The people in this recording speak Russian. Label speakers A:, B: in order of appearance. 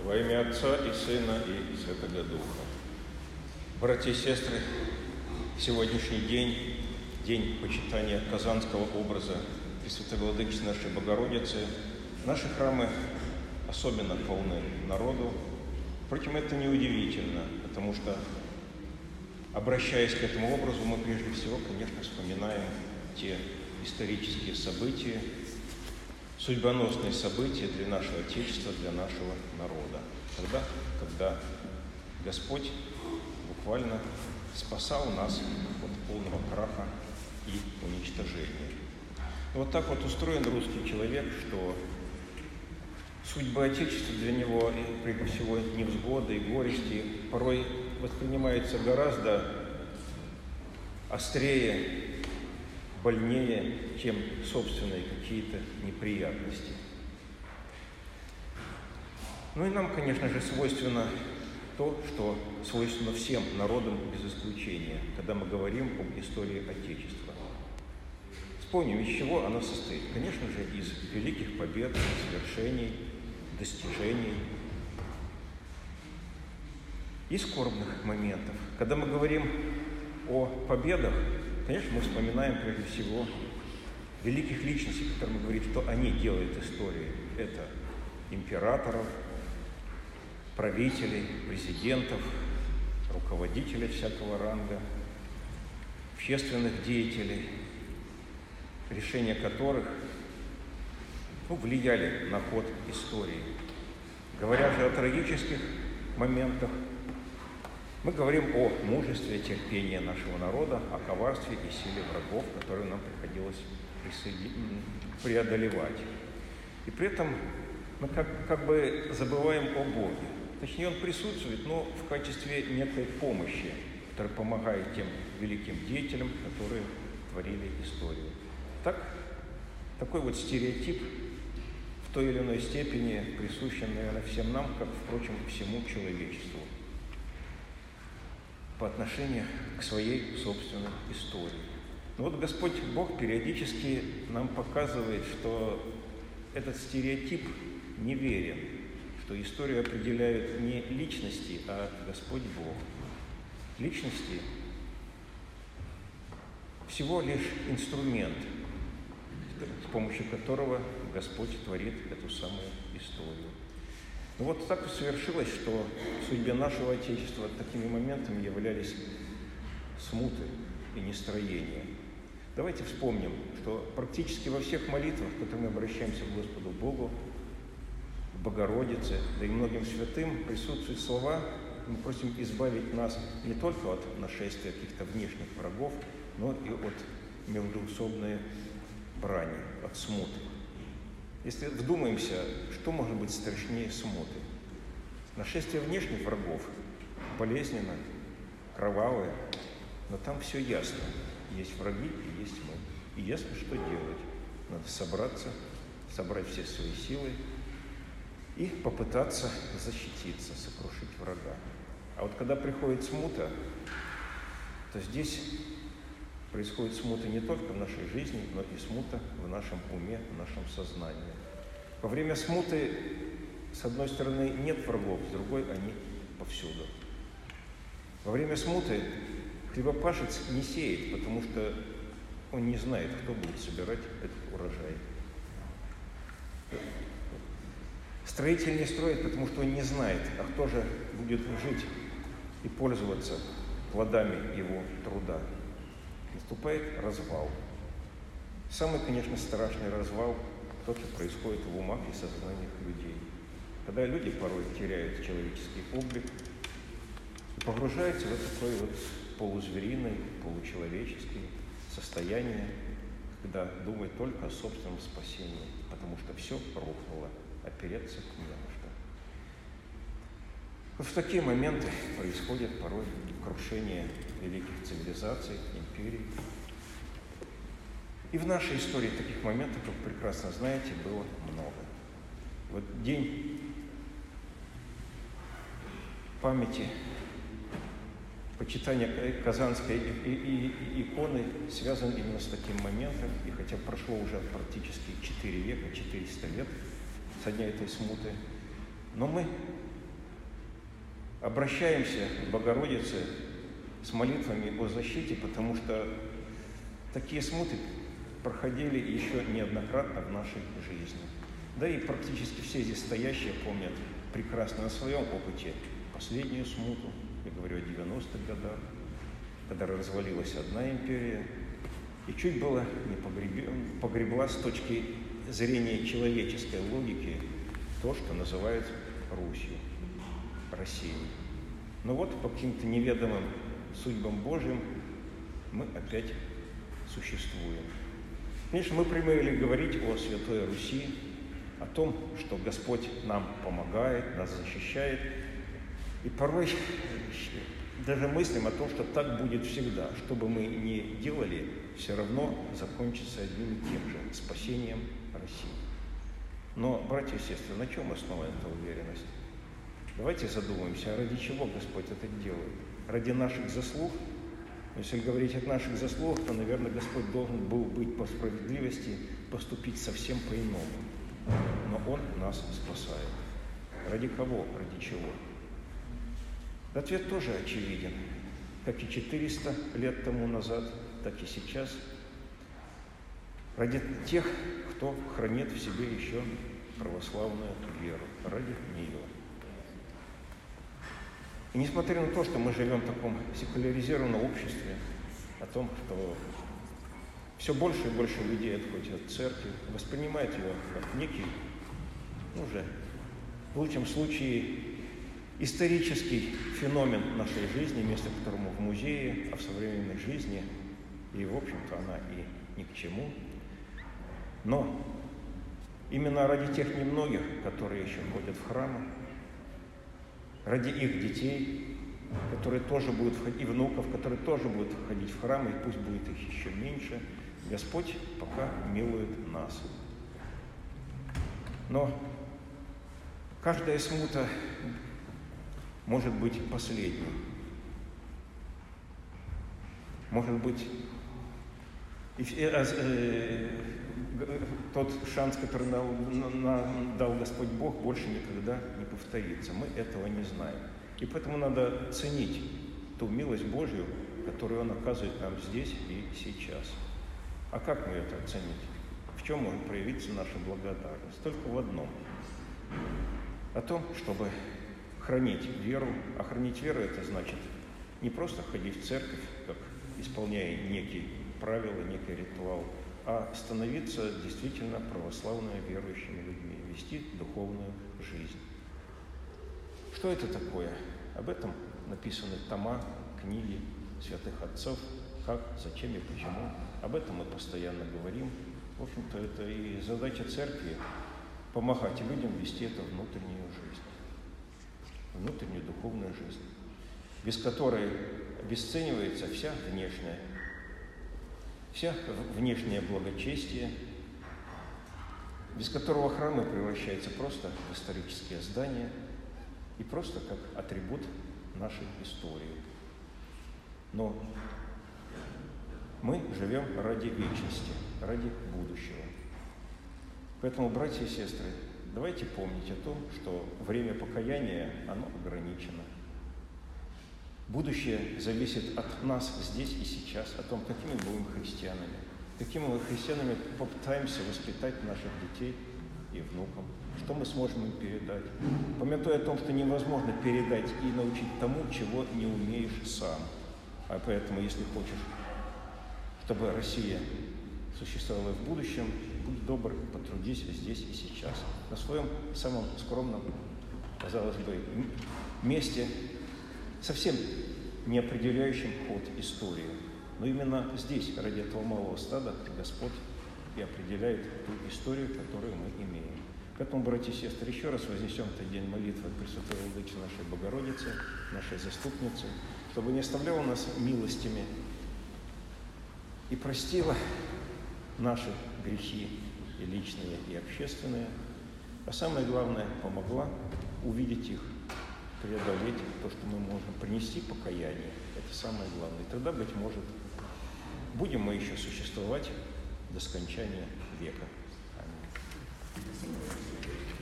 A: Во имя Отца и Сына и Святого Духа. Братья и сестры, сегодняшний день, день почитания Казанского образа Пресвятой Владычицы нашей Богородицы, наши храмы особенно полны народу. Впрочем, это неудивительно, потому что, обращаясь к этому образу, мы прежде всего, конечно, вспоминаем те исторические события, судьбоносные события для нашего Отечества, для нашего народа. Когда Господь буквально спасал нас от полного краха и уничтожения. И вот так вот устроен русский человек, что судьба Отечества для него, прежде всего, невзгоды и горести, порой воспринимается гораздо острее, больнее, чем собственные какие-то неприятности. Ну и нам, конечно же, свойственно то, что свойственно всем народам без исключения, когда мы говорим об истории Отечества. Вспомним, из чего она состоит. Конечно же, из великих побед, свершений, достижений и скорбных моментов. Когда мы говорим о победах, конечно, мы вспоминаем прежде всего великих личностей, которые мы говорим, что они делают историю. Это императоров, правителей, президентов, руководителей всякого ранга, общественных деятелей, решения которых влияли на ход истории. Говоря же о трагических моментах, мы говорим о мужестве, терпении нашего народа, о коварстве и силе врагов, которые нам приходилось преодолевать. И при этом мы как бы забываем о Боге. Точнее, Он присутствует, но в качестве некой помощи, которая помогает тем великим деятелям, которые творили историю. Такой вот стереотип в той или иной степени присущен, наверное, всем нам, как, впрочем, всему человечеству, по отношению к своей собственной истории. Но вот Господь Бог периодически нам показывает, что этот стереотип неверен, что историю определяют не личности, а Господь Бог. Личности всего лишь инструмент, с помощью которого Господь творит эту самую историю. Но вот так совершилось, что в судьбе нашего Отечества такими моментами являлись смуты и нестроения. Давайте вспомним, что практически во всех молитвах, в которых мы обращаемся к Господу Богу, к Богородице, да и многим святым, присутствуют слова, мы просим избавить нас не только от нашествия каких-то внешних врагов, но и от междоусобной брани, от смуты. Если вдумаемся, что может быть страшнее смуты? Нашествие внешних врагов болезненно, кровавое, но там все ясно. Есть враги и есть мы. И ясно, что делать. Надо собраться, собрать все свои силы и попытаться защититься, сокрушить врага. А вот когда приходит смута, то здесь происходит смута не только в нашей жизни, но и смута в нашем уме, в нашем сознании. Во время смуты, с одной стороны, нет врагов, с другой они повсюду. Во время смуты хлебопашец не сеет, потому что он не знает, кто будет собирать этот урожай. Строитель не строит, потому что он не знает, а кто же будет жить и пользоваться плодами его труда. Наступает развал. Самый, конечно, страшный развал – тот, что происходит в умах и сознаниях людей. Когда люди порой теряют человеческий облик и погружаются в такое вот полузвериное, получеловеческое состояние, когда думают только о собственном спасении, потому что все рухнуло, опереться не на что. Вот в такие моменты происходит порой крушение великих цивилизаций, империй. И в нашей истории таких моментов, как вы прекрасно знаете, было много. Вот день памяти, почитания Казанской иконы связан именно с таким моментом. И хотя прошло уже практически 4 века, 400 лет со дня этой смуты, но мы обращаемся к Богородице с молитвами о защите, потому что такие смуты проходили еще неоднократно в нашей жизни. Да и практически все здесь стоящие помнят прекрасно на своем опыте последнюю смуту, я говорю о 90-х годах, когда развалилась одна империя, и чуть было не погребла с точки зрения человеческой логики то, что называют Русью, Россией. Но вот по каким-то неведомым судьбам Божьим мы опять существуем. Конечно, мы привыкли говорить о Святой Руси, о том, что Господь нам помогает, нас защищает, и порой даже мыслим о том, что так будет всегда. Что бы мы ни делали, все равно закончится одним и тем же – спасением России. Но, братья и сестры, на чем основана эта уверенность? Давайте задумаемся, а ради чего Господь это делает? Ради наших заслуг? Если говорить о наших заслугах, то, наверное, Господь должен был быть по справедливости поступить совсем по-иному. Но Он нас спасает. Ради кого? Ради чего? Ответ тоже очевиден. Как и 400 лет тому назад, так и сейчас. Ради тех, кто хранит в себе еще православную веру. Ради нее. И несмотря на то, что мы живем в таком секуляризированном обществе, о том, что все больше и больше людей отходят от церкви, воспринимают ее как некий, уже в лучшем случае, исторический феномен нашей жизни, место которому в музее, а в современной жизни, и, в общем-то, она и ни к чему. Но именно ради тех немногих, которые еще ходят в храмы, ради их детей, которые тоже будут входить, и внуков, которые тоже будут ходить в храмы, и пусть будет их еще меньше, Господь пока милует нас. Но каждая смута может быть последней. Может быть, тот шанс, который нам дал Господь Бог, больше никогда не повторится. Мы этого не знаем. И поэтому надо ценить ту милость Божью, которую Он оказывает нам здесь и сейчас. А как мы это оценить? В чем может проявиться наша благодарность? Только в одном. О том, чтобы хранить веру. А хранить веру – это значит не просто ходить в церковь, как исполняя некие правила, некий ритуал, а становиться действительно православными верующими людьми, вести духовную жизнь. Что это такое? Об этом написаны тома, книги святых отцов, как, зачем и почему. Об этом мы постоянно говорим. В общем-то, это и задача церкви – помогать людям вести эту внутреннюю жизнь, внутреннюю духовную жизнь, без которой обесценивается вся внешнее благочестие, без которого храмы превращаются просто в исторические здания и просто как атрибут нашей истории. Но мы живем ради вечности, ради будущего. Поэтому, братья и сестры, давайте помнить о том, что время покаяния, оно ограничено. Будущее зависит от нас здесь и сейчас, о том, какими будем христианами. Какими мы христианами попытаемся воспитать наших детей и внуков. Что мы сможем им передать. Памятуя о том, что невозможно передать и научить тому, чего не умеешь сам. А поэтому, если хочешь, чтобы Россия существовала в будущем, будь добр, потрудись здесь и сейчас. На своем самом скромном, казалось бы, месте, совсем не определяющим ход истории. Но именно здесь, ради этого малого стада, Господь и определяет ту историю, которую мы имеем. Поэтому, братья и сестры, еще раз вознесем этот день молитвы к Пресвятой Владычице нашей Богородице, нашей заступнице, чтобы не оставляла нас милостями и простила наши грехи и личные, и общественные, а самое главное, помогла увидеть их, преодолеть то, что мы можем, принести покаяние. Это самое главное. И тогда, быть может, будем мы еще существовать до скончания века.